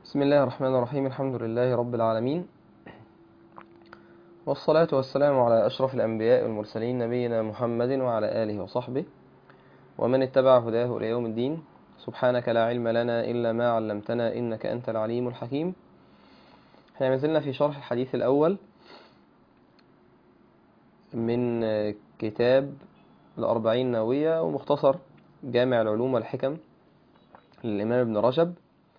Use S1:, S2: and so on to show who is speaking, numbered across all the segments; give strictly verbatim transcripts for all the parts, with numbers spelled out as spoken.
S1: بسم الله الرحمن الرحيم. الحمد لله رب العالمين، والصلاة والسلام على أشرف الأنبياء والمرسلين نبينا محمد وعلى آله وصحبه ومن اتبع هداه إلى يوم الدين. سبحانك لا علم لنا إلا ما علمتنا إنك أنت العليم الحكيم. احنا ما زلنا في شرح الحديث الأول من كتاب الأربعين النووية ومختصر جامع العلوم والحكم للإمام ابن رجب.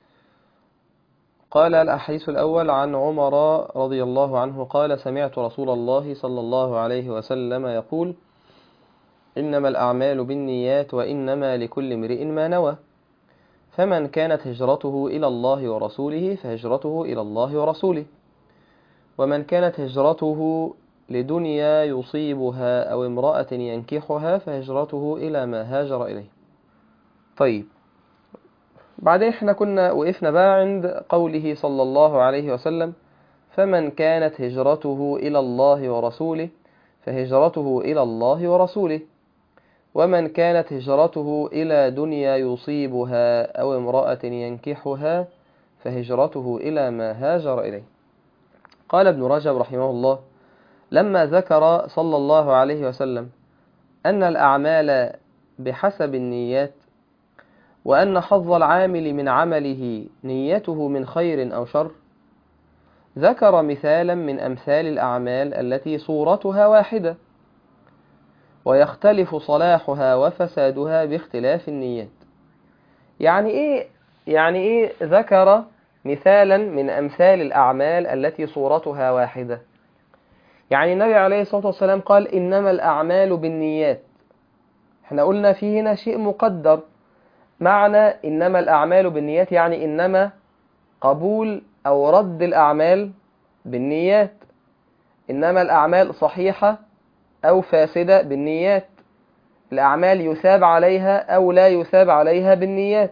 S1: قال الحديث الأول عن عمر رضي الله عنه قال: سمعت رسول الله صلى الله عليه وسلم يقول: إنما الأعمال بالنيات وإنما لكل امرئ ما نوى، فمن كانت هجرته إلى الله ورسوله فهجرته إلى الله ورسوله، ومن كانت هجرته لدنيا يصيبها أو امرأة ينكحها فهجرته إلى ما هاجر إليه. طيب، بعدين احنا كنا وقفنا بقى عند قوله صلى الله عليه وسلم: فمن كانت هجرته إلى الله ورسوله فهجرته إلى الله ورسوله، ومن كانت هجرته إلى دنيا يصيبها أو امرأة ينكحها فهجرته إلى ما هاجر إليه. قال ابن رجب رحمه الله: لما ذكر صلى الله عليه وسلم أن الأعمال بحسب النيات، وأن حظ العامل من عمله نيته من خير أو شر، ذكر مثالا من أمثال الأعمال التي صورتها واحدة ويختلف صلاحها وفسادها باختلاف النيات. يعني إيه؟ يعني إيه ذكر مثالا من أمثال الأعمال التي صورتها واحدة؟ يعني النبي عليه الصلاة والسلام قال: إنما الأعمال بالنيات. احنا قلنا فيه هنا شيء مقدر. معنى إنما الأعمال بالنيات يعني إنما قبول أو رد الأعمال بالنيات، إنما الأعمال صحيحة أو فاسدة بالنيات، الأعمال يثاب عليها أو لا يثاب عليها بالنيات،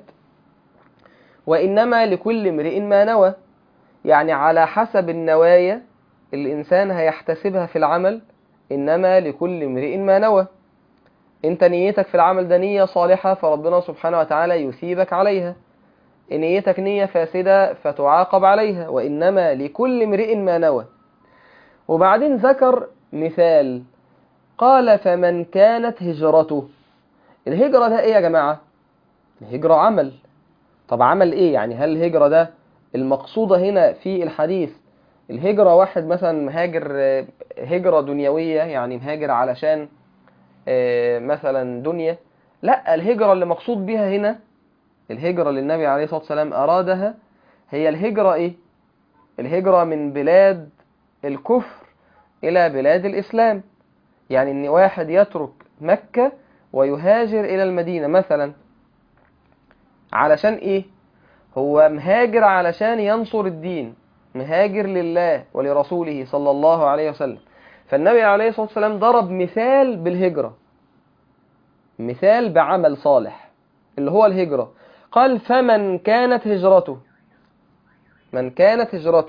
S1: وإنما لكل امرئ ما نوى، يعني على حسب النوايا الإنسان هيحتسبها في العمل. إنما لكل امرئ ما نوى. أنت نيتك في العمل ده نية صالحة فربنا سبحانه وتعالى يثيبك عليها، نيتك نية فاسدة فتعاقب عليها. وإنما لكل امرئ ما نوى. وبعدين ذكر مثال، قال: فمن كانت هجرته. الهجرة ده ايه يا جماعة؟ الهجرة عمل. طب عمل ايه؟ يعني هل الهجرة ده المقصودة هنا في الحديث الهجرة واحد مثلا مهاجر هجرة دنيوية، يعني مهاجر علشان مثلا دنيا؟ لا، الهجرة اللي مقصود بها هنا، الهجرة اللي النبي عليه الصلاة والسلام أرادها، هي الهجرة ايه؟ الهجرة من بلاد الكفر إلى بلاد الإسلام. يعني ان واحد يترك مكة ويهاجر إلى المدينة مثلا، علشان إيه؟ هو مهاجر علشان ينصر الدين، مهاجر لله ولرسوله صلى الله عليه وسلم. فالنبي عليه الصلاة والسلام ضرب مثال بالهجرة، مثال بعمل صالح اللي هو الهجرة. قال: فمن كانت هجرته، من كانت هجرته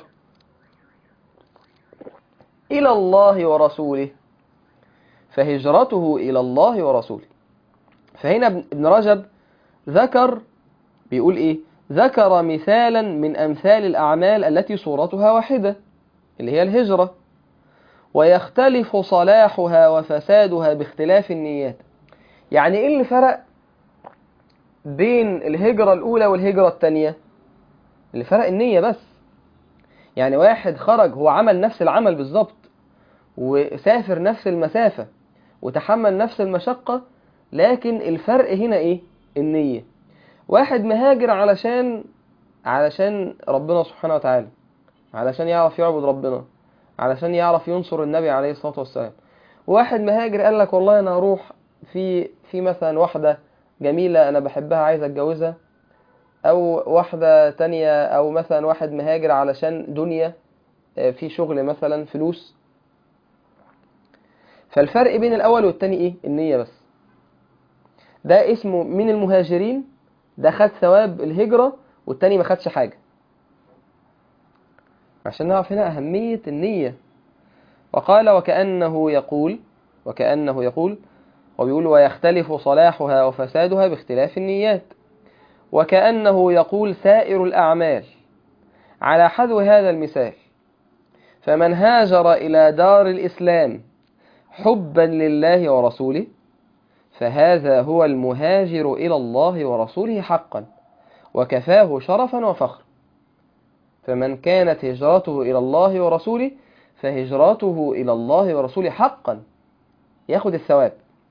S1: إلى الله ورسوله فهجرته إلى الله ورسوله. فهنا ابن رجب ذكر، بيقول إيه؟ ذكر مثالا من أمثال الأعمال التي صورتها واحدة اللي هي الهجرة، ويختلف صلاحها وفسادها باختلاف النيات. يعني إيه اللي فرق بين الهجرة الأولى والهجرة الثانية؟ اللي فرق النية بس. يعني واحد خرج هو عمل نفس العمل بالظبط، وسافر نفس المسافة، وتحمل نفس المشقة، لكن الفرق هنا إيه؟ النية. واحد مهاجر علشان علشان ربنا سبحانه وتعالى، علشان يعرف يعبد ربنا، علشان يعرف ينصر النبي عليه الصلاة والسلام. واحد مهاجر قال لك والله أنا أروح في في مثلا واحدة جميلة أنا بحبها عايز أتجوزها، أو واحدة تانية، أو مثلا واحد مهاجر علشان دنيا، في شغل مثلا فلوس. فالفرق بين الأول والتاني إيه؟ النية بس. ده اسمه من المهاجرين، ده خد ثواب الهجرة والتاني ما خدش حاجة، عشان نعرف هنا أهمية النية. وقال: وكأنه يقول وكأنه يقول وبيقول: ويختلف صلاحها وفسادها باختلاف النيات. وكأنه يقول: سائر الأعمال على حذو هذا المثال، فمن هاجر إلى دار الإسلام حبا لله ورسوله فهذا هو المهاجر إلى الله ورسوله حقا، وكفاه شرفا وفخر. فمن كانت هجرته إلى الله ورسوله فهجرته إلى الله ورسوله حقا، ياخد الثواب.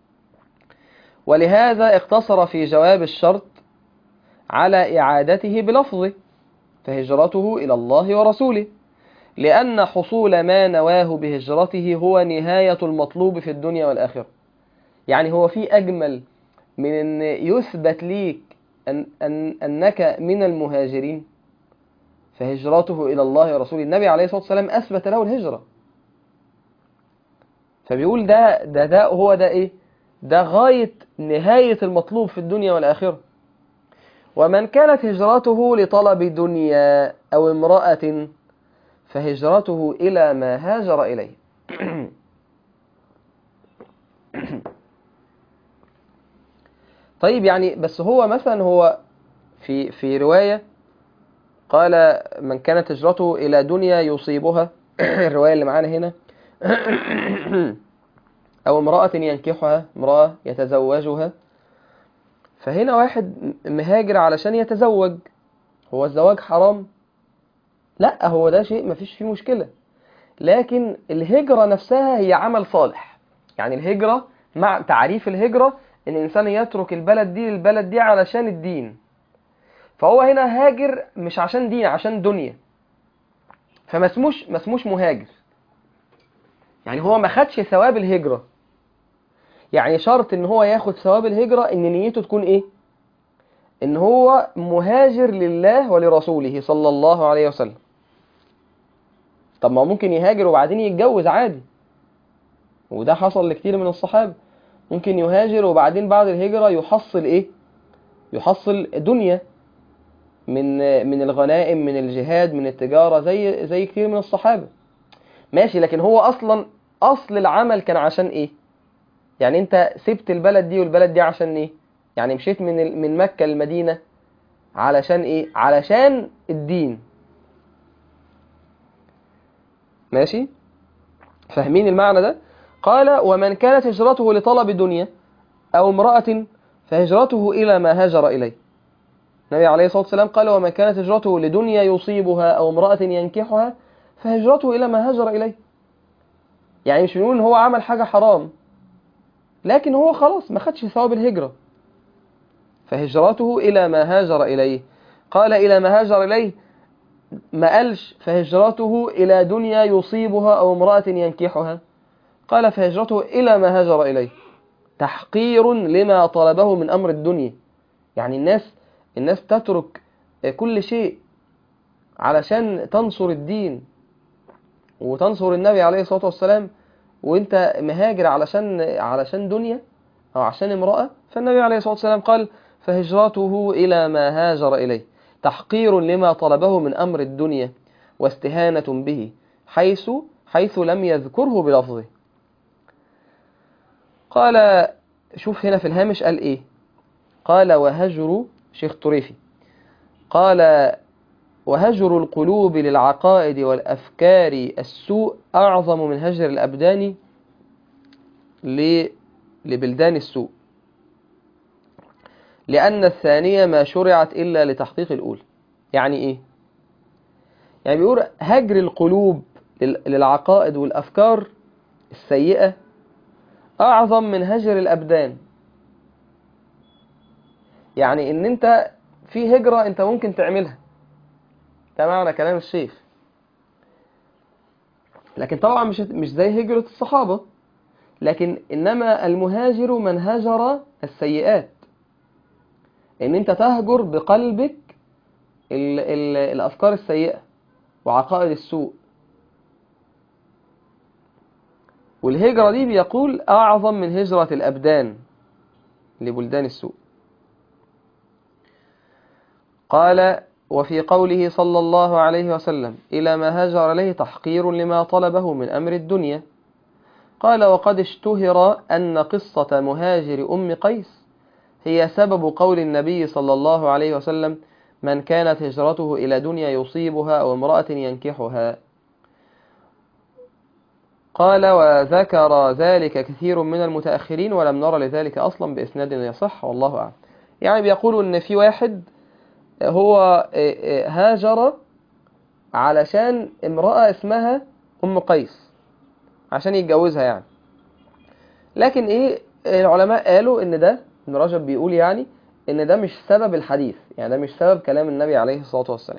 S1: ولهذا اقتصر في جواب الشرط على إعادته بلفظه فهجرته إلى الله ورسوله، لأن حصول ما نواه بهجرته هو نهاية المطلوب في الدنيا والآخرة. يعني هو في أجمل من أن يثبت ليك أن أن أنك من المهاجرين، فهجرته إلى الله ورسوله. النبي عليه الصلاة والسلام أثبت له الهجرة، فبيقول ده ده ده هو ده إيه؟ ده غاية نهاية المطلوب في الدنيا والآخرة. ومن كانت هجرته لطلب دنيا أو امرأة فهجرته إلى ما هاجر إليه. طيب يعني بس هو مثلا هو في في رواية قال من كانت هجرته إلى دنيا يصيبها الرواية اللي معانا هنا أو امرأة ينكحها، امرأة يتزوجها. فهنا واحد مهاجر علشان يتزوج، هو الزواج حرام؟ لا، هو ده شيء مفيش فيه مشكلة، لكن الهجرة نفسها هي عمل صالح. يعني الهجرة مع تعريف الهجرة ان الانسان يترك البلد دي للبلد دي علشان الدين، فهو هنا هاجر مش عشان دين، عشان دنيا، فما اسموش ما اسموش مهاجر. يعني هو ما خدش ثواب الهجرة. يعني شرط ان هو ياخد ثواب الهجرة ان نيته تكون ايه؟ ان هو مهاجر لله ولرسوله صلى الله عليه وسلم. طب ما ممكن يهاجر وبعدين يتجوز عادي، وده حصل لكتير من الصحابة. ممكن يهاجر وبعدين بعد الهجرة يحصل ايه؟ يحصل دنيا من من الغنائم، من الجهاد، من التجارة، زي زي كتير من الصحابة. ماشي، لكن هو اصلا اصل العمل كان عشان ايه؟ يعني انت سبت البلد دي والبلد دي عشان ايه؟ يعني مشيت من من مكة للمدينة علشان ايه؟ علشان الدين. ماشي، فاهمين المعنى ده؟ قال ومن كانت هجرته لطلب دنيا أو امرأة فهجرته إلى ما هاجر إليه. النبي عليه الصلاة والسلام قال ومن كانت هجرته لدنيا يصيبها أو امرأة ينكحها فهجرته إلى ما هاجر إليه. يعني مش بنقول إن هو عمل حاجة حرام، لكن هو خلاص ما خدش ثواب الهجرة، فهجرته إلى ما هاجر إليه. قال إلى ما هاجر إليه، ما قالش فهجرته إلى دنيا يصيبها أو امرأة ينكحها، قال فهجرته إلى ما هاجر إليه تحقير لما طلبه من أمر الدنيا. يعني الناس الناس تترك كل شيء علشان تنصر الدين وتنصر النبي عليه الصلاة والسلام، وانت مهاجر علشان علشان دنيا أو عشان امرأة. فالنبي عليه الصلاة والسلام قال فهجرته إلى ما هاجر إليه تحقير لما طلبه من أمر الدنيا واستهانة به، حيث حيث لم يذكره بلفظه. قال شوف هنا في الهامش قال إيه؟ قال وهجر شيخ طريفي قال وهجر القلوب للعقائد والأفكار السوء أعظم من هجر الأبدان لبلدان السوء، لأن الثانية ما شرعت إلا لتحقيق الأولى. يعني إيه؟ يعني بيقول هجر القلوب للعقائد والأفكار السيئة أعظم من هجر الأبدان. يعني إن أنت في هجرة أنت ممكن تعملها، ده معنى كلام الشيخ، لكن طبعا مش مش زي هجرة الصحابة، لكن إنما المهاجر من هجر السيئات، إن أنت تهجر بقلبك ال ال الأفكار السيئة وعقائد السوء. والهجرة دي بيقول أعظم من هجرة الأبدان لبلدان السوء. قال وفي قوله صلى الله عليه وسلم إلى ما هاجر إليه تحقير لما طلبه من أمر الدنيا. قال وقد اشتهر أن قصة مهاجر أم قيس هي سبب قول النبي صلى الله عليه وسلم من كانت هجرته إلى دنيا يصيبها أو امرأة ينكحها. قال وذكر ذلك كثير من المتأخرين ولم نرى لذلك أصلا بإسناد يصح والله أعلم. يعني بيقولوا إن في واحد هو هاجر علشان امرأة اسمها أم قيس عشان يتجوزها يعني، لكن إيه العلماء قالوا إن ده، ابن رجب بيقول يعني إن ده مش سبب الحديث، يعني ده مش سبب كلام النبي عليه الصلاة والسلام.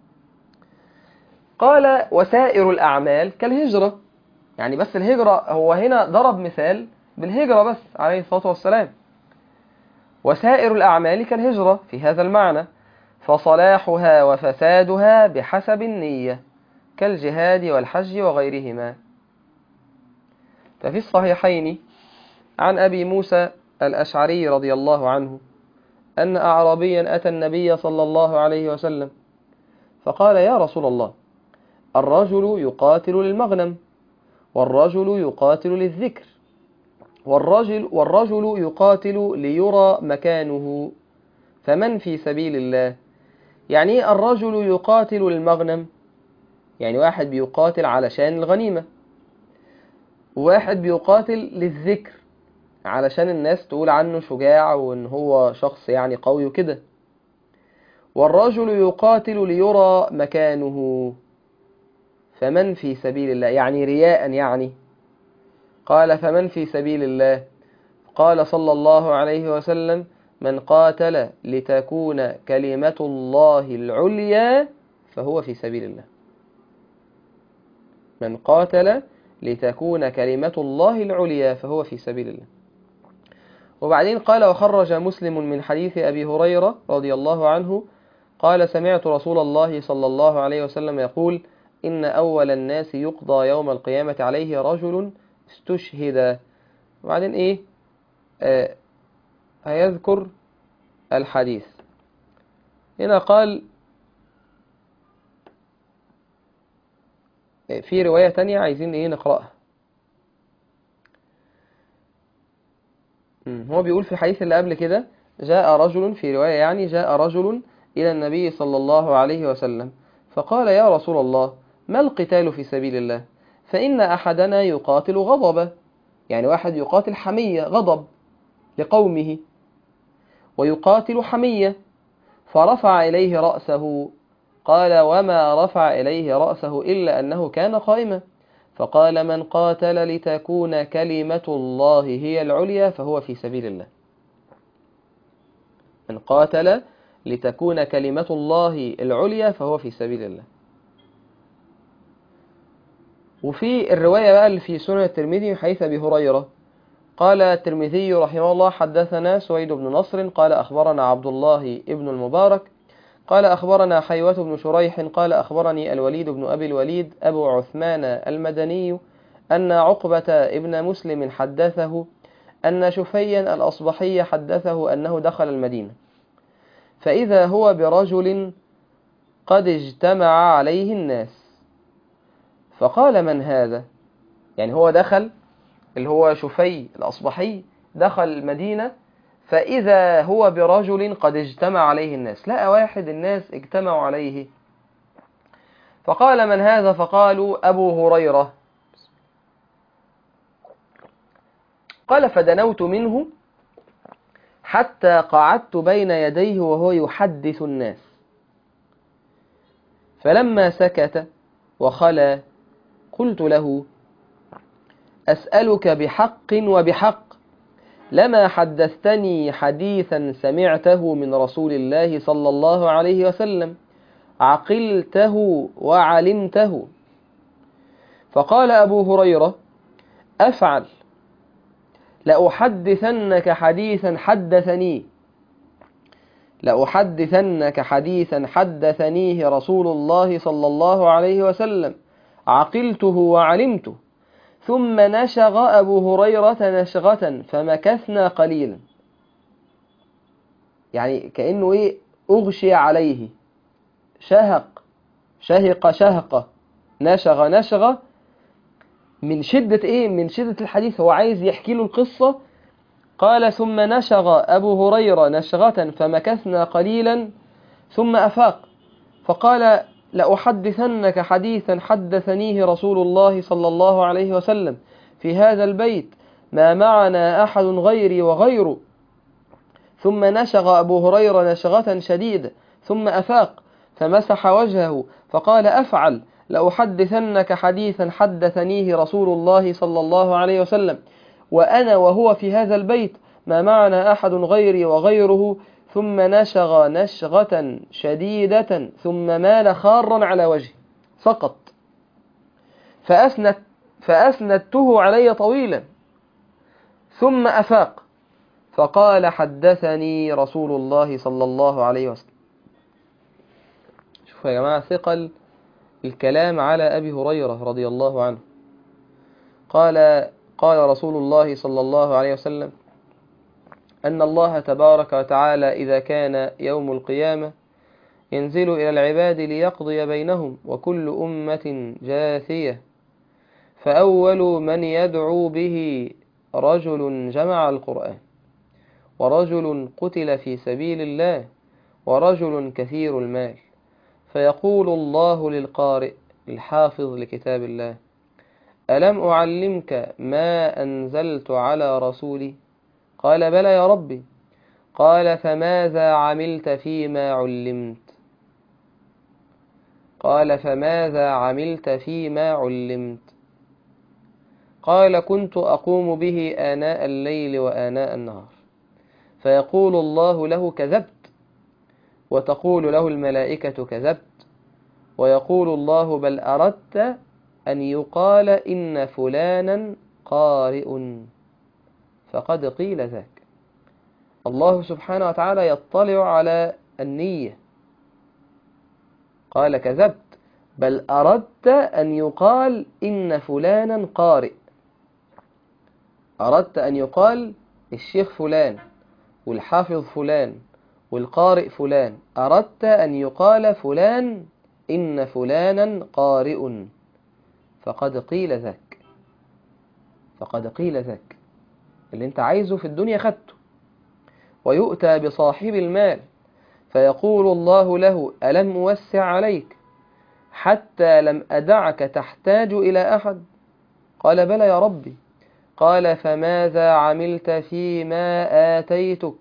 S1: قال وسائر الأعمال كالهجرة، يعني بس الهجرة هو هنا ضرب مثال بالهجرة بس عليه الصلاة والسلام. وسائر الأعمال كالهجرة في هذا المعنى، فصلاحها وفسادها بحسب النية كالجهاد والحج وغيرهما. ففي الصحيحين عن أبي موسى الأشعري رضي الله عنه أن أعرابيا أتى النبي صلى الله عليه وسلم فقال يا رسول الله الرجل يقاتل للمغنم والرجل يقاتل للذكر والرجل, والرجل يقاتل ليرى مكانه فمن في سبيل الله؟ يعني الرجل يقاتل للمغنم، يعني واحد بيقاتل علشان الغنيمة، وواحد بيقاتل للذكر علشان الناس تقول عنه شجاع وان هو شخص يعني قوي وكده. والرجل يقاتل ليرى مكانه فمن في سبيل الله؟ يعني رياء يعني. قال فمن في سبيل الله؟ قال صلى الله عليه وسلم من قاتل لتكون كلمة الله العليا فهو في سبيل الله. من قاتل لتكون كلمة الله العليا فهو في سبيل الله. وبعدين قال وخرج مسلم من حديث أبي هريرة رضي الله عنه قال سمعت رسول الله صلى الله عليه وسلم يقول إن أول الناس يقضى يوم القيامة عليه رجل استشهد. وبعدين إيه آه هيذكر الحديث هنا. قال في رواية تانية عايزين إيه نقرأها. هو بيقول في الحديث اللي قبل كده جاء رجل، في رواية يعني جاء رجل إلى النبي صلى الله عليه وسلم فقال يا رسول الله ما القتال في سبيل الله؟ فإن أحدنا يقاتل غضبا، يعني واحد يقاتل حمية غضب لقومه، ويقاتل حمية، فرفع إليه رأسه. قال وما رفع إليه رأسه إلا أنه كان قائما. فقال من قاتل لتكون كلمة الله هي العليا فهو في سبيل الله. من قاتل لتكون كلمة الله العليا فهو في سبيل الله. وفي الرواية بقى اللي في سنن الترمذي من حديث أبي هريرة قال الترمذي رحمه الله حدثنا سويد بن نصر قال أخبرنا عبد الله ابن المبارك قال أخبرنا حيوة بن شريح قال أخبرني الوليد بن أبي الوليد أبو عثمان المدني أن عقبة ابن مسلم حدثه أن شفيا الأصبحي حدثه أنه دخل المدينة فإذا هو برجل قد اجتمع عليه الناس فقال من هذا؟ يعني هو دخل، اللي هو شفي الأصبحي دخل المدينة فإذا هو برجل قد اجتمع عليه الناس، لقى واحد الناس اجتمعوا عليه فقال من هذا؟ فقالوا أبو هريرة. قال فدنوت منه حتى قعدت بين يديه وهو يحدث الناس فلما سكت وخلى قلت له أسألك بحق وبحق لما حدثتني حديثا سمعته من رسول الله صلى الله عليه وسلم عقلته وعلمته. فقال أبو هريرة أفعل لأحدثنك حديثا حدثني لأحدثنك حديثا حدثنيه رسول الله صلى الله عليه وسلم عقلته وعلمته. ثم نشغ أبو هريرة نشغة فمكثنا قليلا، يعني كأنه إيه أغشي عليه، شهق شهق شهقة، نشغ نشغة من شدة إيه من شدة الحديث، هو عايز يحكي له القصة. قال ثم نشغ أبو هريرة نشغة فمكثنا قليلا ثم أفاق فقال لأحدثنك حديثا حدثنيه رسول الله صلى الله عليه وسلم في هذا البيت ما معنا أحد غيري وغيره. ثم نشغ أبو هريرة نشغة شديدة ثم أفاق فمسح وجهه فقال أفعل لأحدثنك حديثا حدثنيه رسول الله صلى الله عليه وسلم وأنا وهو في هذا البيت ما معنا أحد غيري وغيره. ثم نشغ نشغة شديدة ثم مال خارا على وجهه سقط فأسند فأسندته علي طويلا ثم أفاق فقال حدثني رسول الله صلى الله عليه وسلم. شوفوا يا جماعة ثقل الكلام على أبي هريرة رضي الله عنه. قال قال رسول الله صلى الله عليه وسلم أن الله تبارك وتعالى إذا كان يوم القيامة ينزل إلى العباد ليقضي بينهم وكل أمة جاثية فأول من يدعو به رجل جمع القرآن ورجل قتل في سبيل الله ورجل كثير المال فيقول الله للقارئ الحافظ لكتاب الله ألم أعلمك ما أنزلت على رسولي؟ قال بلى يا ربي. قال فماذا عملت فيما علمت؟ قال فماذا عملت فيما علمت؟ قال كنت أقوم به آناء الليل وآناء النهار. فيقول الله له كذبت وتقول له الملائكة كذبت ويقول الله بل أردت أن يقال إن فلانا قارئ فقد قيل ذاك. الله سبحانه وتعالى يطلع على النية. قال كذبت بل أردت أن يقال إن فلانا قارئ. أردت أن يقال الشيخ فلان والحافظ فلان والقارئ فلان. أردت أن يقال فلان إن فلانا قارئ فقد قيل ذاك. فقد قيل ذاك اللي انت عايزه في الدنيا خدته. ويؤتى بصاحب المال فيقول الله له ألم أوسع عليك حتى لم أدعك تحتاج إلى أحد؟ قال بلى يا ربي. قال فماذا عملت فيما آتيتك؟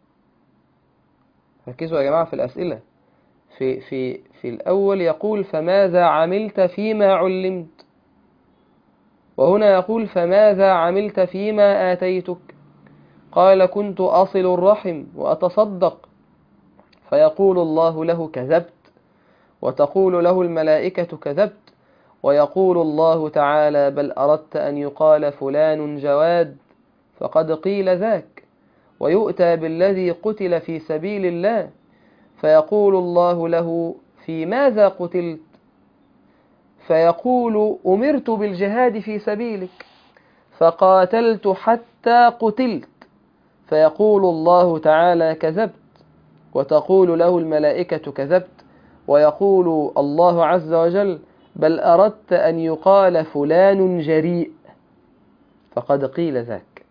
S1: ركزوا يا جماعة في الأسئلة. في, في, في الأول يقول فماذا عملت فيما علمت وهنا يقول فماذا عملت فيما آتيتك؟ قال كنت أصل الرحم وأتصدق. فيقول الله له كذبت وتقول له الملائكة كذبت ويقول الله تعالى بل أردت أن يقال فلان جواد فقد قيل ذاك. ويؤتى بالذي قتل في سبيل الله فيقول الله له في ماذا قتلت؟ فيقول أمرت بالجهاد في سبيلك فقاتلت حتى قتلت. فيقول الله تعالى كذبت وتقول له الملائكة كذبت ويقول الله عز وجل بل أردت أن يقال فلان جريء فقد قيل ذاك.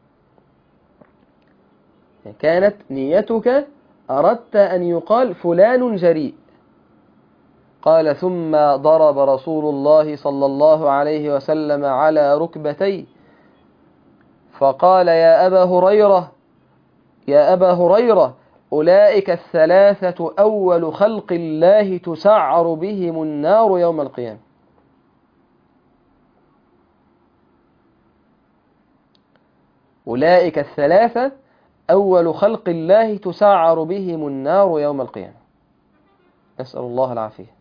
S1: كانت نيتك أردت أن يقال فلان جريء. قال ثم ضرب رسول الله صلى الله عليه وسلم على ركبتيه فقال يا أبا هريرة يا أبا هريرة أولئك الثلاثة أول خلق الله تسعر بهم النار يوم القيامة. أولئك الثلاثة أول خلق الله تسعر بهم النار يوم القيامة. نسأل الله العافية.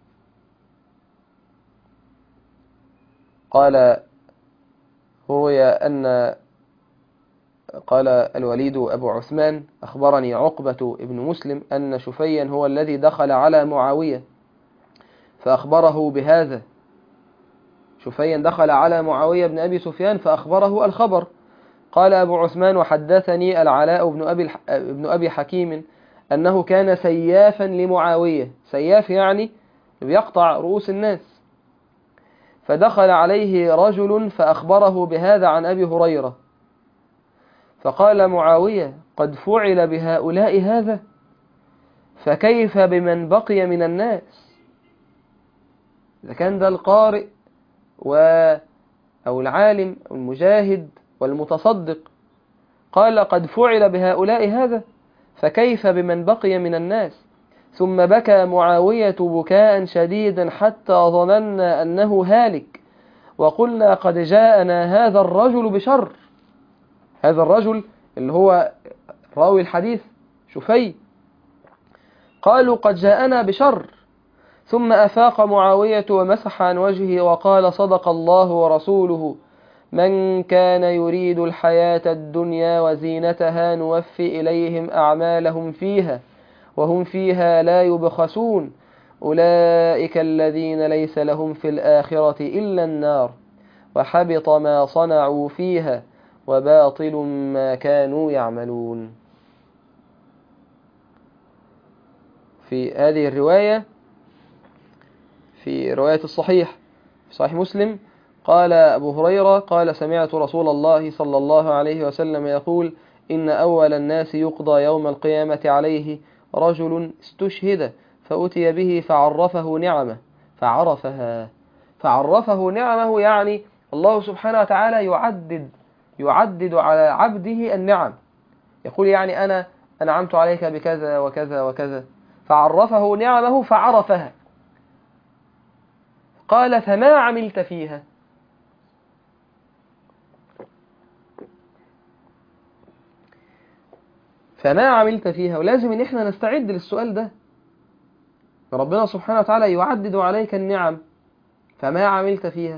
S1: قال روي أن قال الوليد أبو عثمان أخبرني عقبة ابن مسلم أن شفيا هو الذي دخل على معاوية فأخبره بهذا. شفيا دخل على معاوية بن أبي سفيان فأخبره الخبر. قال أبو عثمان وحدثني العلاء بن أبي, ابن أبي حكيم أنه كان سيافا لمعاوية. سياف يعني بيقطع رؤوس الناس. فدخل عليه رجل فأخبره بهذا عن أبي هريرة فقال معاوية قد فعل بهؤلاء هذا؟ فكيف بمن بقي من الناس؟ إذا كان ده القارئ و أو العالم أو المجاهد والمتصدق قال قد فعل بهؤلاء هذا، فكيف بمن بقي من الناس؟ ثم بكى معاوية بكاء شديدا حتى ظننا أنه هالك، وقلنا قد جاءنا هذا الرجل بشر. هذا الرجل اللي هو راوي الحديث شفي، قالوا قد جاءنا بشر. ثم أفاق معاوية ومسح عن وجهه وقال صدق الله ورسوله من كان يريد الحياة الدنيا وزينتها نوفي إليهم أعمالهم فيها وهم فيها لا يبخسون أولئك الذين ليس لهم في الآخرة إلا النار وحبط ما صنعوا فيها وباطل ما كانوا يعملون. في هذه الرواية، في رواية الصحيح في صحيح مسلم، قال أبو هريرة قال سمعت رسول الله صلى الله عليه وسلم يقول إن أول الناس يقضى يوم القيامة عليه رجل استشهد فأتي به فعرفه نعمه فعرفها. فعرفه نعمه يعني الله سبحانه وتعالى يعدد يعدد على عبده النعم، يقول يعني أنا أنعمت عليك بكذا وكذا وكذا، فعرفه نعمه فعرفها. قال فما عملت فيها؟ فما عملت فيها. ولازم ان احنا نستعد للسؤال ده. ربنا سبحانه وتعالى يعدد عليك النعم، فما عملت فيها؟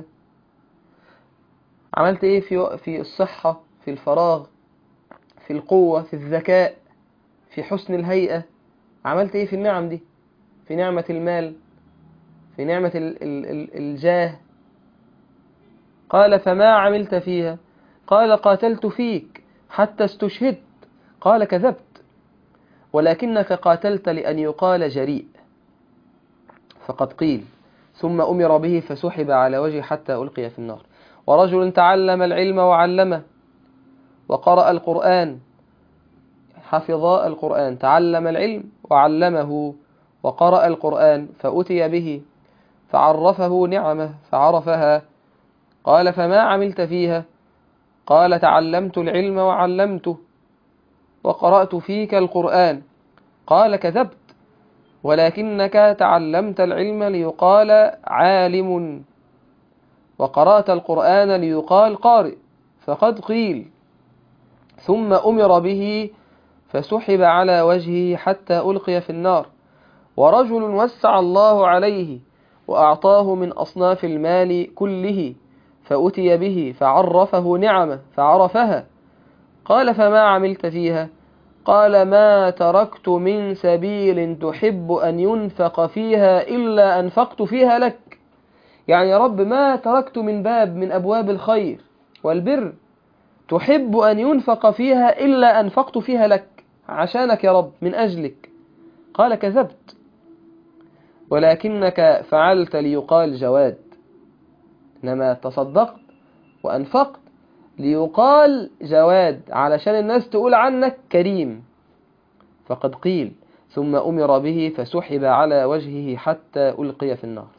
S1: عملت ايه في في الصحة، في الفراغ، في القوة، في الذكاء، في حسن الهيئة؟ عملت ايه في النعم دي؟ في نعمة المال، في نعمة ال ال ال الجاه. قال فما عملت فيها؟ قال قاتلت فيك حتى استشهدت. قال كذبت، ولكنك قاتلت لأن يقال جريء. فقد قيل. ثم أمر به فسحب على وجهه حتى ألقي في النار. ورجل تعلم العلم وعلمه وقرأ القرآن، حفظ القرآن، تعلم العلم وعلمه وقرأ القرآن، فأتي به فعرفه نعمه فعرفها. قال فما عملت فيها؟ قال تعلمت العلم وعلمته وقرأت فيك القرآن. قال كذبت، ولكنك تعلمت العلم ليقال عالم وقرأت القرآن ليقال قارئ. فقد قيل. ثم أمر به فسحب على وجهه حتى ألقي في النار. ورجل وسع الله عليه وأعطاه من أصناف المال كله، فأتي به فعرفه نعمه فعرفها. قال فما عملت فيها؟ قال ما تركت من سبيل تحب أن ينفق فيها إلا أنفقت فيها لك. يعني يا رب ما تركت من باب من أبواب الخير والبر تحب أن ينفق فيها إلا أنفقت فيها لك، عشانك يا رب، من أجلك. قال كذبت، ولكنك فعلت ليقال جواد. إنما تصدقت وأنفقت ليقال جواد، علشان الناس تقول عنك كريم. فقد قيل. ثم أمر به فسحب على وجهه حتى ألقي في النار.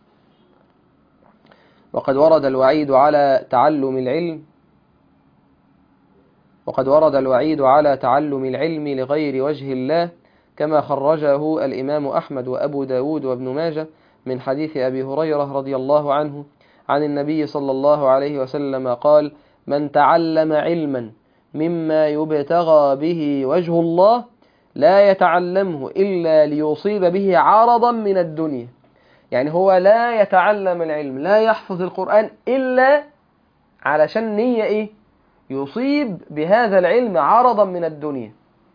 S1: وقد ورد الوعيد على تعلم العلم وقد ورد الوعيد على تعلم العلم لغير وجه الله، كما خرجه الإمام أحمد وأبو داود وابن ماجه من حديث أبي هريرة رضي الله عنه عن النبي صلى الله عليه وسلم قال: من تعلم علما مما يبتغى به وجه الله لا يتعلمه إلا ليصيب به عرضا من الدنيا. يعني هو لا يتعلم العلم، لا يحفظ القرآن إلا علشان نية إيه؟ يصيب بهذا العلم عرضا من الدنيا.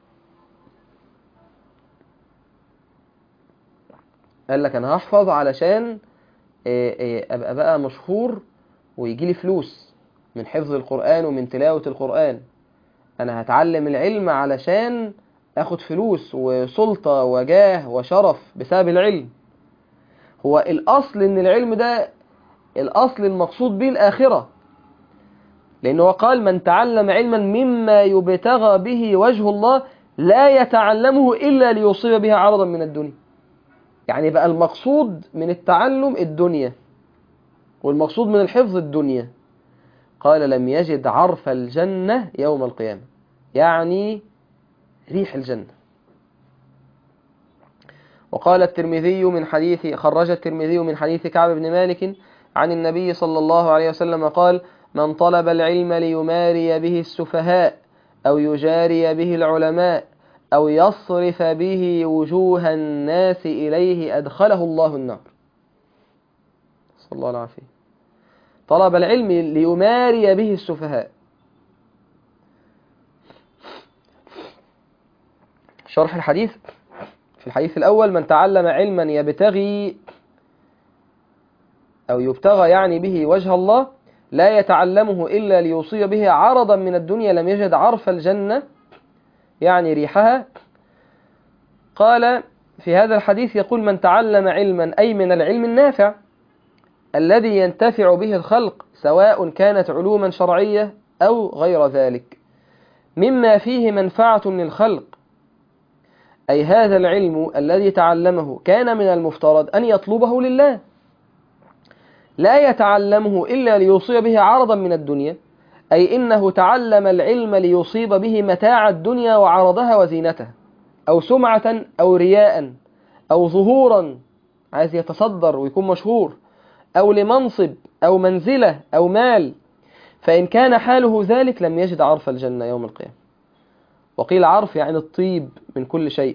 S1: قال لك أنا هحفظ علشان أبقى بقى مشهور ويجي لي فلوس من حفظ القرآن ومن تلاوة القرآن. أنا هتعلم العلم علشان أخد فلوس وسلطة وجاه وشرف بسبب العلم. هو الأصل إن العلم ده الأصل المقصود به الآخرة، لأنه قال من تعلم علما مما يبتغى به وجه الله لا يتعلمه إلا ليصيب بها عرضا من الدنيا. يعني بقى المقصود من التعلم الدنيا، والمقصود من الحفظ الدنيا. قال لم يجد عرف الجنة يوم القيامة، يعني ريح الجنة. وقال الترمذي من حديث خرج الترمذي من حديث كعب بن مالك عن النبي صلى الله عليه وسلم قال: من طلب العلم ليماري به السفهاء أو يجاري به العلماء أو يصرف به وجوه الناس إليه أدخله الله النار. صلى الله عليه وسلم. طلب العلم ليماري به السفهاء. شرح الحديث: في الحديث الأول: من تعلم علما يبتغي أو يبتغى يعني به وجه الله لا يتعلمه إلا ليصيب به عرضا من الدنيا لم يجد عرف الجنة، يعني ريحها. قال في هذا الحديث يقول: من تعلم علما أي من العلم النافع الذي ينتفع به الخلق، سواء كانت علوما شرعية أو غير ذلك، مما فيه منفعة للخلق، أي هذا العلم الذي تعلمه كان من المفترض أن يطلبه لله، لا يتعلمه إلا ليصيب به عرضا من الدنيا، أي إنه تعلم العلم ليصيب به متاع الدنيا وعرضها وزينتها، أو سمعة أو رياء أو ظهورا، عايز يتصدر ويكون مشهور، أو لمنصب أو منزلة أو مال، فإن كان حاله ذلك لم يجد عرف الجنة يوم القيامة. وقيل عرف يعني الطيب من كل شيء،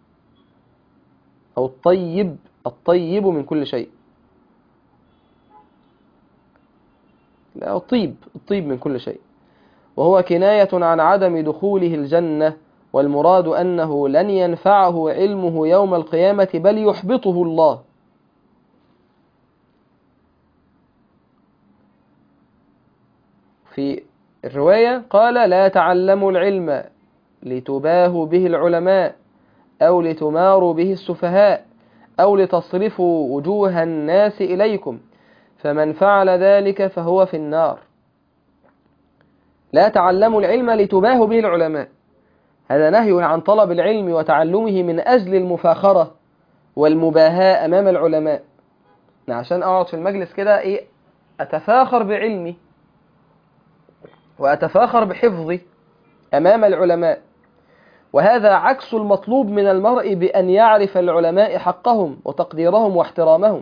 S1: أو الطيب الطيب من كل شيء، لا الطيب الطيب من كل شيء، وهو كناية عن عدم دخوله الجنة، والمراد أنه لن ينفعه علمه يوم القيامة بل يحبطه الله. في الرواية قال: لا تعلموا العلم لتباهوا به العلماء أو لتماروا به السفهاء أو لتصرفوا وجوه الناس إليكم، فمن فعل ذلك فهو في النار. لا تعلموا العلم لتباهوا به العلماء، هذا نهي عن طلب العلم وتعلمه من أجل المفاخرة والمباهاة أمام العلماء، عشان أقعد في المجلس كده إيه أتفاخر بعلمي وأتفاخر بحفظي أمام العلماء. وهذا عكس المطلوب من المرء بأن يعرف العلماء حقهم وتقديرهم واحترامهم.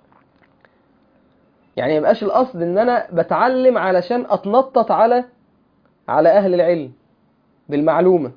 S1: يعني مبقاش القصد إن أنا بتعلم علشان أتنطط على على أهل العلم بالمعلومة،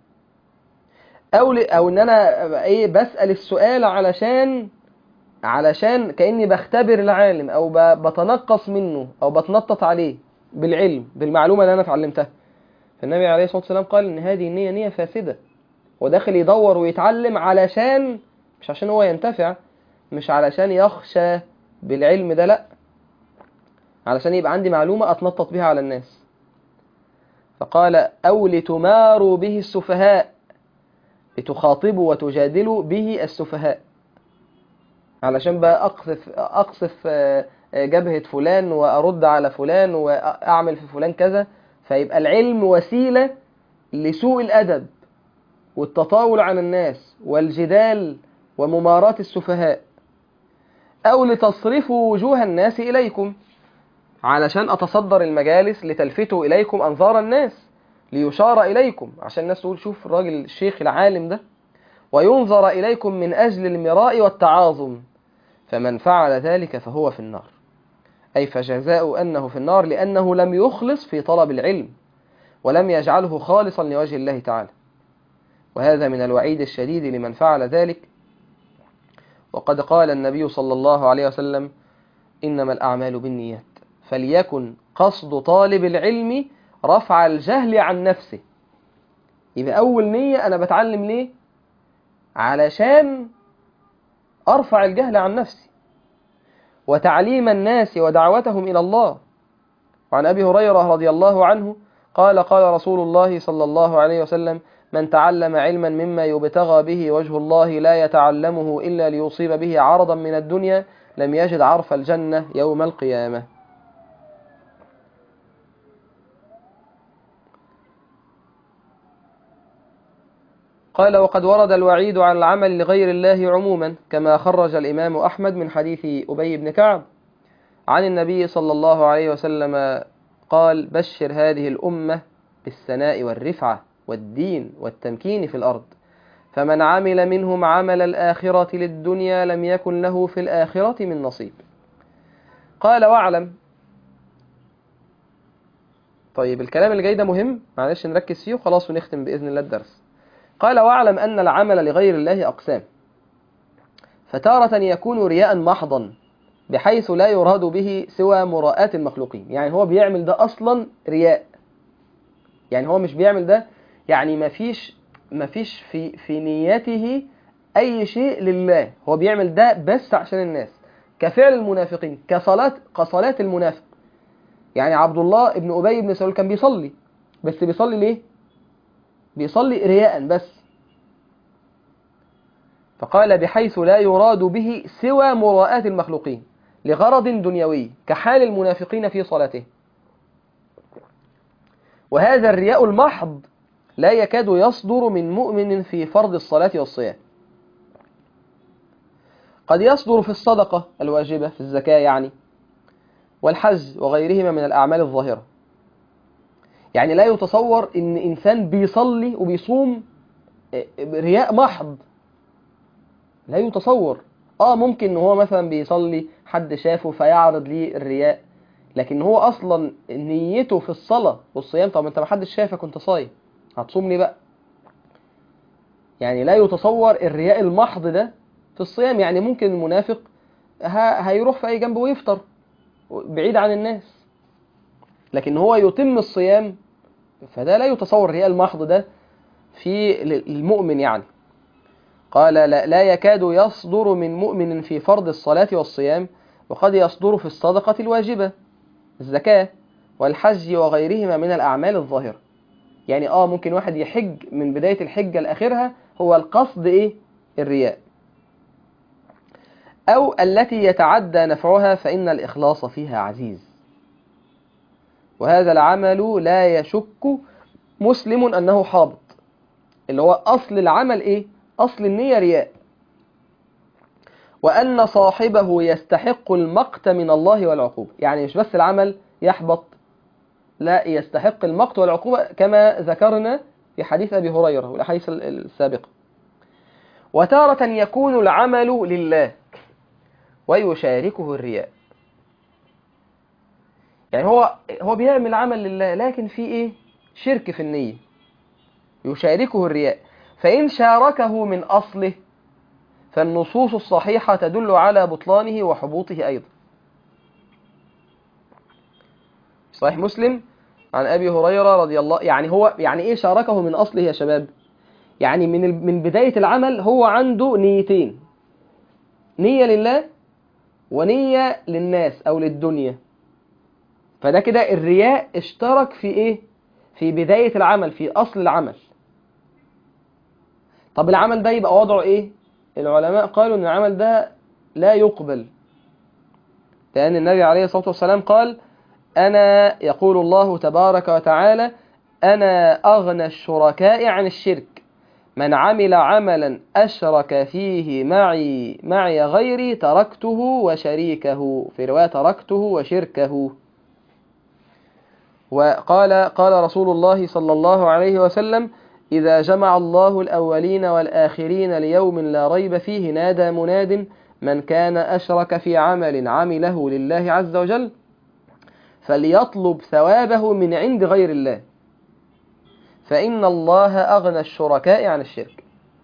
S1: أو أو إن أنا إيه بسأل السؤال علشان علشان كأني بختبر العالم أو بتنقص منه أو بتنطط عليه بالعلم بالمعلومة اللي أنا اتعلمتها. فالنبي عليه الصلاة والسلام قال إن هذه النية نية فاسدة، وداخل يدور ويتعلم علشان مش عشان هو ينتفع، مش علشان يخشى بالعلم ده، لأ، علشان يبقى عندي معلومة أتنطط بها على الناس. فقال: أو لتماروا به السفهاء، لتخاطبوا وتجادلوا به السفهاء، علشان بقى أقصف أقصف جبهة فلان وأرد على فلان وأعمل في فلان كذا، فيبقى العلم وسيلة لسوء الأدب والتطاول على الناس والجدال ومماراة السفهاء. أو لتصرفوا وجوه الناس إليكم، علشان أتصدر المجالس لتلفتوا إليكم أنظار الناس، ليشار إليكم عشان الناس تقول شوف الراجل الشيخ العالم ده، وينظر إليكم من أجل المراء والتعاظم، فمن فعل ذلك فهو في النار، أي فجزاء أنه في النار لأنه لم يخلص في طلب العلم ولم يجعله خالصا لوجه الله تعالى. وهذا من الوعيد الشديد لمن فعل ذلك. وقد قال النبي صلى الله عليه وسلم: إنما الأعمال بالنيات، فليكن قصد طالب العلم رفع الجهل عن نفسه. يبقى أول نية أنا بتعلم ليه؟ علشان أرفع الجهل عن نفسي، وتعليم الناس ودعوتهم إلى الله. وعن أبي هريرة رضي الله عنه قال: قال رسول الله صلى الله عليه وسلم: من تعلم علما مما يبتغى به وجه الله لا يتعلمه إلا ليصيب به عرضا من الدنيا لم يجد عرف الجنة يوم القيامة. قال وقد ورد الوعيد عن العمل لغير الله عموما كما خرج الإمام أحمد من حديث أبي بن كعب عن النبي صلى الله عليه وسلم قال بشر هذه الأمة بالثناء والرفعة والدين والتمكين في الأرض، فمن عمل منهم عمل الآخرة للدنيا لم يكن له في الآخرة من نصيب. قال واعلم. طيب الكلام اللي جاي ده مهم، معلش نركز فيه وخلاص ونختم بإذن الله الدرس. قال واعلم أن العمل لغير الله أقسام، فتارة يكون رياء محضا بحيث لا يراد به سوى مراءة المخلوقين، يعني هو بيعمل ده أصلا رياء، يعني هو مش بيعمل ده، يعني مفيش مفيش في في نيته أي شيء لله، هو بيعمل ده بس عشان الناس، كفعل المنافقين، كصلاة كصلاة المنافق. يعني عبد الله ابن أبي بن سلول كان بيصلي، بس بيصلي ليه؟ بيصلي رياء بس. فقال بحيث لا يراد به سوى مراءة المخلوقين لغرض دنيوي كحال المنافقين في صلاته. وهذا الرياء المحض لا يكاد يصدر من مؤمن في فرض الصلاة والصيام، قد يصدر في الصدقة الواجبة في الزكاة يعني، والحج وغيرهما من الأعمال الظاهرة. يعني لا يتصور إن إنسان بيصلي وبيصوم رياء محض، لا يتصور. آه ممكن إن هو مثلا بيصلي حد شافه فيعرض ليه الرياء، لكن هو أصلا نيته في الصلاة والصيام. طب أنت ما حدش شافك وأنت صايم، هتصوم ليه بقى؟ يعني لا يتصور الرياء المحض ده في الصيام. يعني ممكن المنافق هيروح في أي جنب ويفطر بعيد عن الناس، لكن هو يتم الصيام، فده لا يتصور الرياء المحض ده في المؤمن يعني. قال لا, لا يكاد يصدر من مؤمن في فرض الصلاة والصيام، وقد يصدر في الصدقة الواجبة الزكاة والحج وغيرهما من الأعمال الظاهرة. يعني آه ممكن واحد يحج من بداية الحجة لآخرها هو القصد إيه؟ الرياء. أو التي يتعدى نفعها فإن الإخلاص فيها عزيز، وهذا العمل لا يشك مسلم أنه حابط. اللي هو أصل العمل إيه؟ أصل النية رياء، وأن صاحبه يستحق المقت من الله والعقوبة. يعني مش بس العمل يحبط، لا يستحق المقت والعقوبة كما ذكرنا في حديث أبي هريرة والأحاديث السابقة. وتارة يكون العمل لله ويشاركه الرياء، يعني هو هو بيعمل عمل لله لكن في إيه؟ شرك في النية، يشاركه الرياء. فإن شاركه من أصله فالنصوص الصحيحة تدل على بطلانه وحبوطه أيضا. صحيح مسلم عن أبي هريرة رضي الله، يعني هو يعني إيه شاركه من أصله يا شباب؟ يعني من من بداية العمل هو عنده نيتين، نية لله ونية للناس أو للدنيا. فده كده الرياء اشترك في إيه؟ في بداية العمل، في أصل العمل. طب العمل ده يبقى وضعه إيه؟ العلماء قالوا إن العمل ده لا يقبل، لأن النبي عليه الصلاة والسلام قال أنا، يقول الله تبارك وتعالى أنا أغنى الشركاء عن الشرك، من عمل عملا أشرك فيه معي معي غيري تركته وشريكه، في رواية تركته وشركه. وقال قال رسول الله صلى الله عليه وسلم إذا جمع الله الأولين والآخرين ليوم لا ريب فيه نادى مناد من كان أشرك في عمل عمله لله عز وجل فليطلب ثوابه من عند غير الله، فإن الله أغنى الشركاء عن الشرك.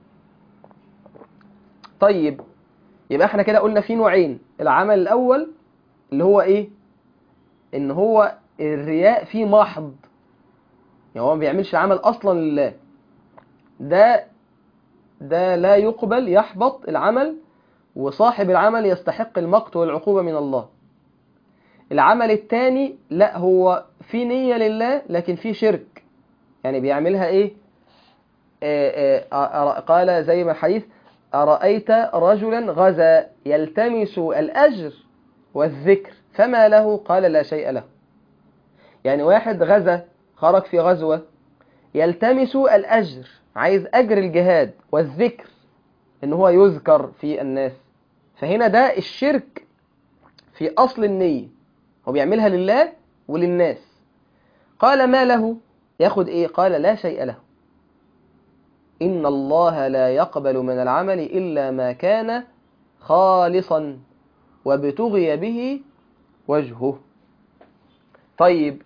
S1: طيب يبقى احنا كده قلنا في نوعين. العمل الأول اللي هو إيه؟ إن هو الرياء فيه محض، يعني هو ما بيعملش عمل أصلا لله، ده ده لا يقبل، يحبط العمل، وصاحب العمل يستحق المقت والعقوبة من الله. العمل الثاني لا، هو في نية لله لكن في شرك، يعني بيعملها إيه؟ آآ آآ قال زي ما الحديث أرأيت رجلا غزا يلتمس الأجر والذكر فما له؟ قال لا شيء له. يعني واحد غزا، خرج في غزوة يلتمس الأجر، عايز أجر الجهاد والذكر، إن هو يذكر في الناس. فهنا ده الشرك في أصل النية، هو بيعملها لله وللناس. قال ما له، ياخد إيه؟ قال لا شيء له. إن الله لا يقبل من العمل إلا ما كان خالصا وابتغي به وجهه. طيب،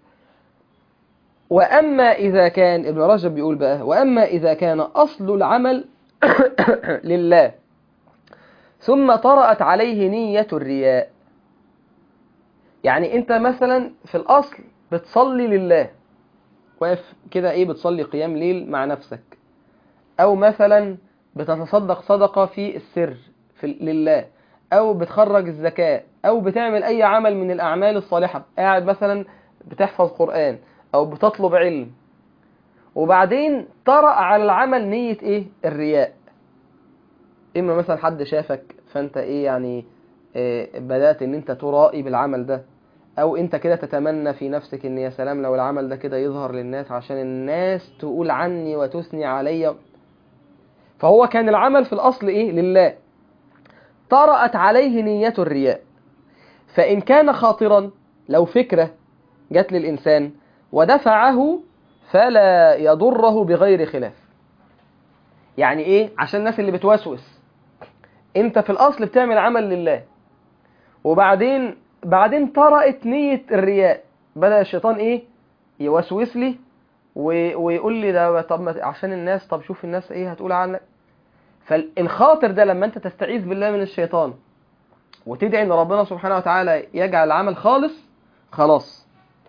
S1: وأما إذا كان، ابن رجب بيقول بقى، وأما إذا كان أصل العمل لله ثم طرأت عليه نية الرياء. يعني أنت مثلا في الأصل بتصلي لله، واقف كده إيه، بتصلي قيام ليل مع نفسك، أو مثلا بتتصدق صدقة في السر في لله، أو بتخرج الزكاة، أو بتعمل أي عمل من الأعمال الصالحة، قاعد مثلا بتحفظ قرآن أو بتطلب علم، وبعدين طرأ على العمل نية إيه؟ الرياء. إما مثلا حد شافك فأنت إيه يعني إيه، بدأت إن أنت ترائي بالعمل ده، أو أنت كده تتمنى في نفسك إن يا سلام لو العمل ده كده يظهر للناس عشان الناس تقول عني وتثني علي. فهو كان العمل في الأصل إيه؟ لله، طرأت عليه نية الرياء. فإن كان خاطرا، لو فكرة جت للإنسان ودفعه فلا يضره بغير خلاف. يعني إيه؟ عشان الناس اللي بتوسوس، أنت في الأصل بتعمل عمل لله، وبعدين بعدين طرأت نية الرياء، بدأ الشيطان إيه؟ يوسوس لي ويقول لي ده طب ما عشان الناس، طب شوف الناس إيه هتقول عنك. فالخاطر ده لما أنت تستعيذ بالله من الشيطان وتدعي ان ربنا سبحانه وتعالى يجعل العمل خالص، خلاص.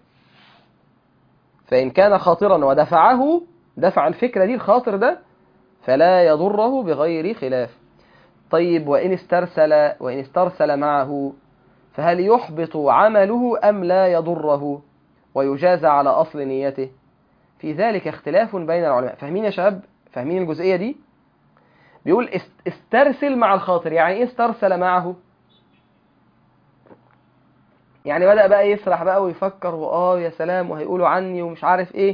S1: فإن كان خاطرا ودفعه، دفع الفكرة دي، الخاطر ده، فلا يضره بغير خلاف. طيب، وإن استرسل وإن استرسل معه فهل يحبط عمله أم لا يضره ويجازى على أصل نيته؟ في ذلك اختلاف بين العلماء. فاهمين يا شباب؟ فاهمين الجزئية دي؟ بيقول استرسل مع الخاطر. يعني إيه استرسل معه؟ يعني بدأ بقى يسرح بقى ويفكر، وآه يا سلام وهيقولوا عني ومش عارف إيه.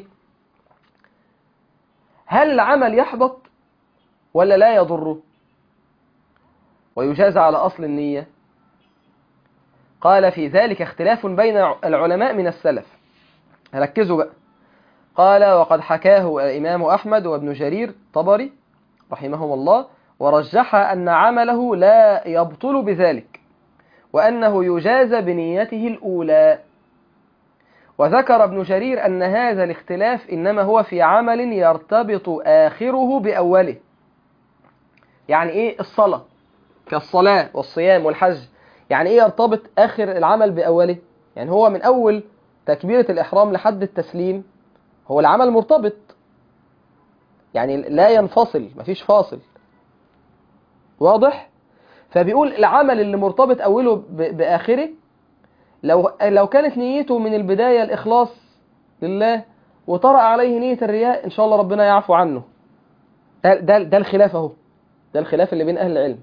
S1: هل العمل يحبط ولا لا يضره ويجازى على أصل النية؟ قال في ذلك اختلاف بين العلماء من السلف. ركزوا بقى. قال وقد حكاه الإمام أحمد وابن جرير طبري رحمهم الله، ورجح أن عمله لا يبطل بذلك، وأنه يجازى بنيته الأولى. وذكر ابن جرير أن هذا الاختلاف إنما هو في عمل يرتبط آخره بأوله. يعني إيه الصلاة؟ كالصلاة والصيام والحج. يعني إيه يرتبط آخر العمل بأوله؟ يعني هو من أول تكبيرة الإحرام لحد التسليم هو العمل مرتبط، يعني لا ينفصل، مفيش فاصل. واضح؟ فبيقول العمل اللي مرتبط أوله بآخره، لو لو كانت نيته من البداية الإخلاص لله وطرأ عليه نية الرياء، إن شاء الله ربنا يعفو عنه. ده, ده, ده الخلاف أهو، ده الخلاف اللي بين أهل العلم.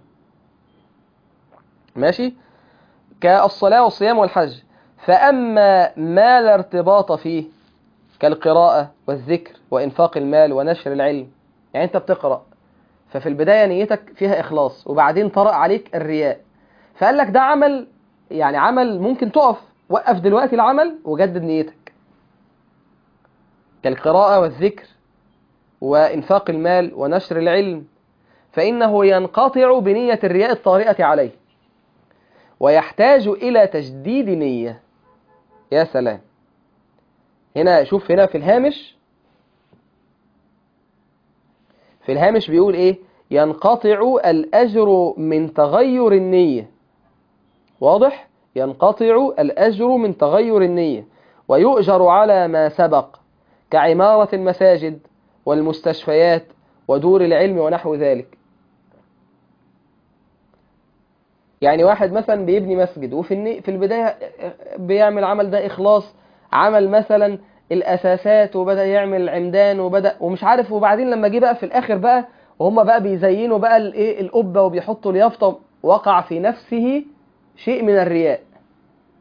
S1: ماشي؟ كالصلاة والصيام والحج. فأما ما لا ارتباط فيه كالقراءة والذكر وإنفاق المال ونشر العلم، يعني أنت بتقرأ ففي البداية نيتك فيها إخلاص، وبعدين طرأ عليك الرياء، فقال لك ده عمل، يعني عمل ممكن تقف، وقف دلوقتي العمل وجدد نيتك. كالقراءة والذكر وإنفاق المال ونشر العلم، فإنه ينقطع بنية الرياء الطارئة عليه ويحتاج إلى تجديد نية. يا سلام. هنا شوف، هنا في الهامش في الهامش بيقول إيه؟ ينقطع الأجر من تغير النية. واضح؟ ينقطع الأجر من تغير النية، ويؤجر على ما سبق كعمارة المساجد والمستشفيات ودور العلم ونحو ذلك. يعني واحد مثلا بيبني مسجد، وفي الني... في البداية بيعمل عمل ده إخلاص، عمل مثلا الأساسات وبدأ يعمل العمدان وبدأ ومش عارف، وبعدين لما جه بقى في الآخر بقى وهم بقى بيزينوا بقى الايه القبة وبيحطوا اليافطة، وقع في نفسه شيء من الرياء،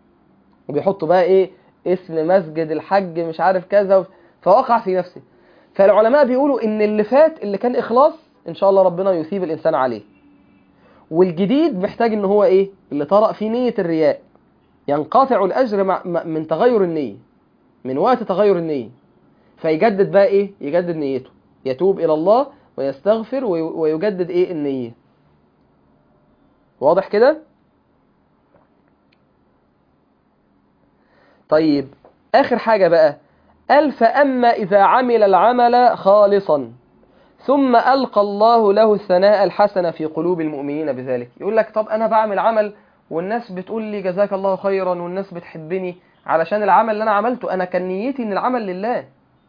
S1: وبيحطوا بقى ايه اسم مسجد الحج مش عارف كذا، فوقع في نفسه. فالعلماء بيقولوا ان اللي فات اللي كان اخلاص ان شاء الله ربنا يثيب الانسان عليه، والجديد محتاج ان هو ايه اللي طرأ في نية الرياء ينقطع الاجر مع من تغير النية، من وقت تغير النية، فيجدد بقى ايه، يجدد نيته، يتوب الى الله ويستغفر ويجدد ايه النية. واضح كده؟ طيب اخر حاجة بقى، قال فأما إذا عمل العمل خالصا ثم ألقى الله له الثناء الحسن في قلوب المؤمنين بذلك. يقول لك طب أنا بعمل عمل والناس بتقول لي جزاك الله خيرا والناس بتحبني علشان العمل اللي أنا عملته، أنا كان نيتي إن العمل لله،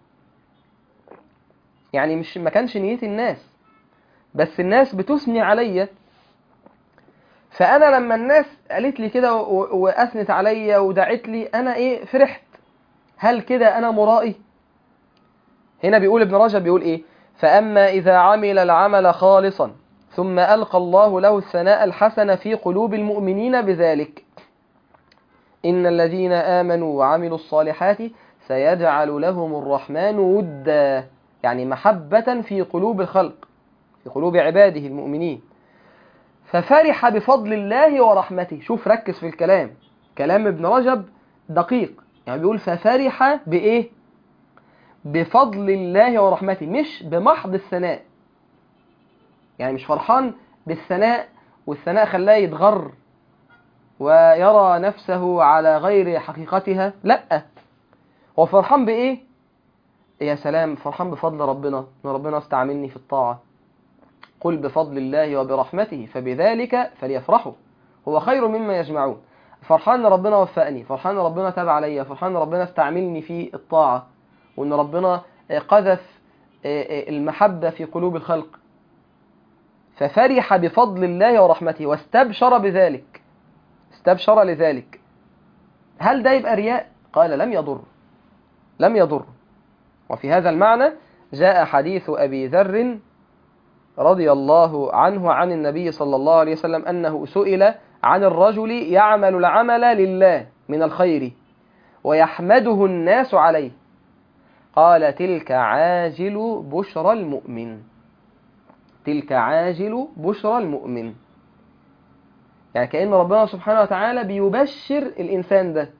S1: يعني مش ما كانش نيتي الناس، بس الناس بتثني عليا، فأنا لما الناس قالت لي كده وأثنت عليا ودعت لي أنا إيه فرحت، هل كده أنا مرائي؟ هنا بيقول ابن رجب بيقول إيه، فأما إذا عمل العمل خالصا ثم ألقى الله له الثناء الحسن في قلوب المؤمنين بذلك، إن الذين آمنوا وعملوا الصالحات سيجعل لهم الرحمن ودا، يعني محبة في قلوب الخلق، في قلوب عباده المؤمنين، ففرح بفضل الله ورحمته. شوف ركز في الكلام، كلام ابن رجب دقيق، يعني بيقول ففرح بإيه؟ بفضل الله ورحمته، مش بمحض الثناء، يعني مش فرحان بالثناء والثناء خلاه يتغر ويرى نفسه على غير حقيقتها، لا، هو فرحان بإيه؟ يا سلام، فرحان بفضل ربنا، ان ربنا استعملني في الطاعة، قل بفضل الله وبرحمته فبذلك فليفرحوا هو خير مما يجمعون. فرحان ان ربنا وفقني، فرحان ان ربنا تاب عليا، فرحان ان ربنا استعملني في الطاعة، وان ربنا قذف المحبة في قلوب الخلق، ففرح بفضل الله ورحمته واستبشر بذلك، استبشر لذلك. هل ده يبقى رياء؟ قال لم يضر، لم يضر. وفي هذا المعنى جاء حديث أبي ذر رضي الله عنه عن النبي صلى الله عليه وسلم أنه سئل عن الرجل يعمل العمل لله من الخير ويحمده الناس عليه، قال تلك عاجل بشرى المؤمن، تلك عاجل بشرى المؤمن، يعني كأن ربنا سبحانه وتعالى بيبشر الإنسان ده،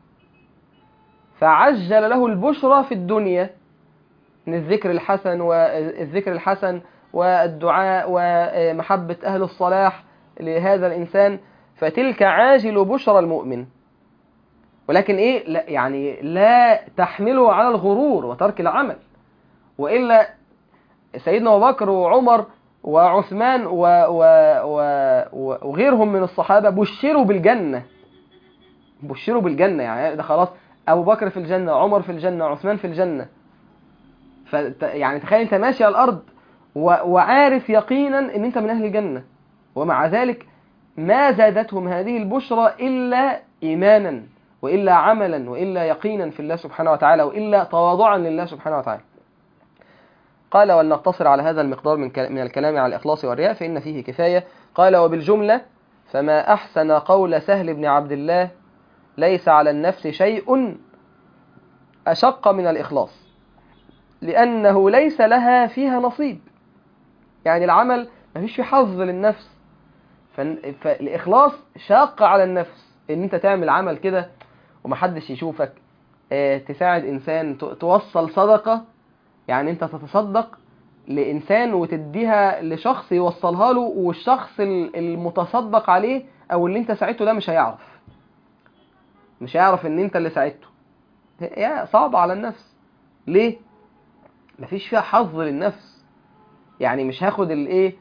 S1: فعجل له البشرى في الدنيا من الذكر الحسن والذكر الحسن والدعاء ومحبة أهل الصلاح لهذا الإنسان، فتلك عاجل بشرى المؤمن. ولكن إيه؟ لا، يعني لا تحمله على الغرور وترك العمل، وإلا سيدنا أبو بكر وعمر وعثمان و و و وغيرهم من الصحابة بشروا بالجنة، بشروا بالجنة، يعني ده خلاص أبو بكر في الجنة، عمر في الجنة، عثمان في الجنة. ف يعني تخيل أنت ماشي على الأرض وعارف يقينا أن أنت من أهل الجنة، ومع ذلك ما زادتهم هذه البشرى إلا إيمانا وإلا عملا وإلا يقينا في الله سبحانه وتعالى وإلا تواضعا لله سبحانه وتعالى. قال ولنقتصر على هذا المقدار من الكلام على الإخلاص والرياء فإن فيه كفاية. قال وبالجملة فما أحسن قول سهل بن عبد الله ليس على النفس شيء أشق من الإخلاص لأنه ليس لها فيها نصيب، يعني العمل ما فيش فيه حظ للنفس، فالإخلاص شاق على النفس، إن أنت تعمل عمل كده ومحدش يشوفك، تساعد إنسان، توصل صدقة، يعني أنت تتصدق لإنسان وتديها لشخص يوصلها له، والشخص المتصدق عليه أو اللي أنت ساعدته ده مش هيعرف، مش هيعرف إن أنت اللي ساعدته، هي صعبة على النفس. ليه؟ مفيش فيها حظ للنفس، يعني مش هاخد الايه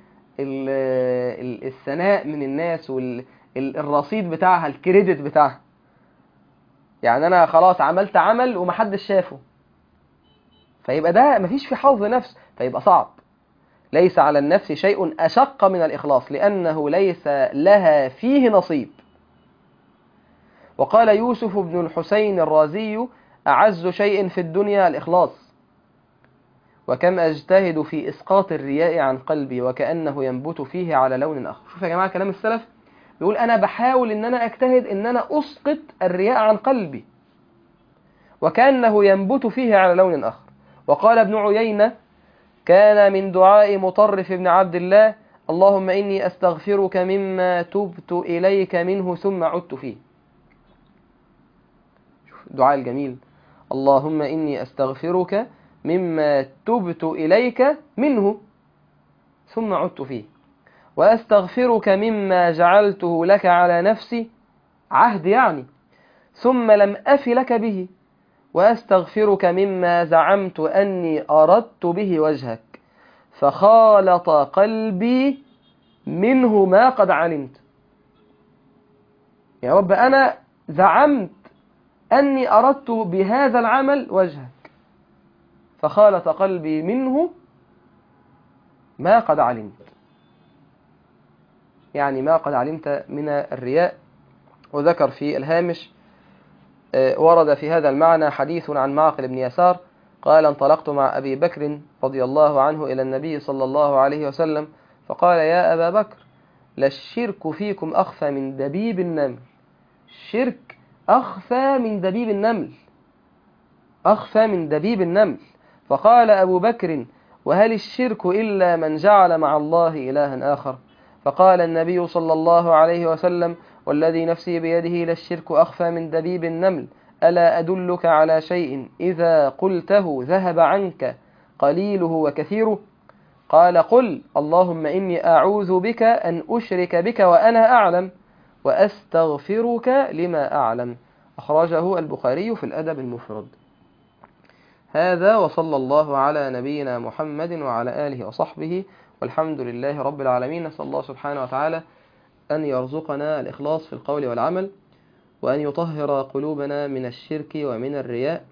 S1: الثناء من الناس والرصيد بتاعها، الكريدت بتاعها، يعني انا خلاص عملت عمل ومحدش شافه، فيبقى ده مفيش فيه حظ نفس، فيبقى صعب. ليس على النفس شيء أشق من الإخلاص لأنه ليس لها فيه نصيب. وقال يوسف بن الحسين الرازي أعز شيء في الدنيا الإخلاص، وكم أجتهد في إسقاط الرياء عن قلبي وكأنه ينبت فيه على لون آخر. شوف يا جماعة كلام السلف، بيقول أنا بحاول إن أنا أجتهد إن أنا أسقط الرياء عن قلبي وكأنه ينبت فيه على لون آخر. وقال ابن عيينة كان من دعاء مطرف بن عبد الله: اللهم إني أستغفرك مما تبت إليك منه ثم عدت فيه. شوف الدعاء الجميل: اللهم إني أستغفرك مما تبت إليك منه ثم عدت فيه، وأستغفرك مما جعلته لك على نفسي، عهد يعني، ثم لم أف لك به، وأستغفرك مما زعمت أني أردت به وجهك فخالط قلبي منه ما قد علمت. يا رب أنا زعمت أني أردت بهذا العمل وجهك فخالط قلبي منه ما قد علمت، يعني ما قد علمت من الرياء. وذكر في الهامش: ورد في هذا المعنى حديث عن معقل بن يسار قال: انطلقت مع أبي بكر رضي الله عنه إلى النبي صلى الله عليه وسلم فقال: يا أبا بكر، للشرك فيكم أخفى من دبيب النمل. الشرك أخفى من دبيب النمل، أخفى من دبيب النمل. فقال أبو بكر: وهل الشرك إلا من جعل مع الله إلها آخر؟ فقال النبي صلى الله عليه وسلم: والذي نفسي بيده للشرك أخفى من دبيب النمل، ألا أدلك على شيء إذا قلته ذهب عنك قليله وكثيره؟ قال: قل: اللهم إني أعوذ بك أن أشرك بك وأنا أعلم، وأستغفرك لما أعلم. أخرجه البخاري في الأدب المفرد. هذا، وصلى الله على نبينا محمد وعلى آله وصحبه، والحمد لله رب العالمين. نسأل الله سبحانه وتعالى أن يرزقنا الإخلاص في القول والعمل، وأن يطهر قلوبنا من الشرك ومن الرياء،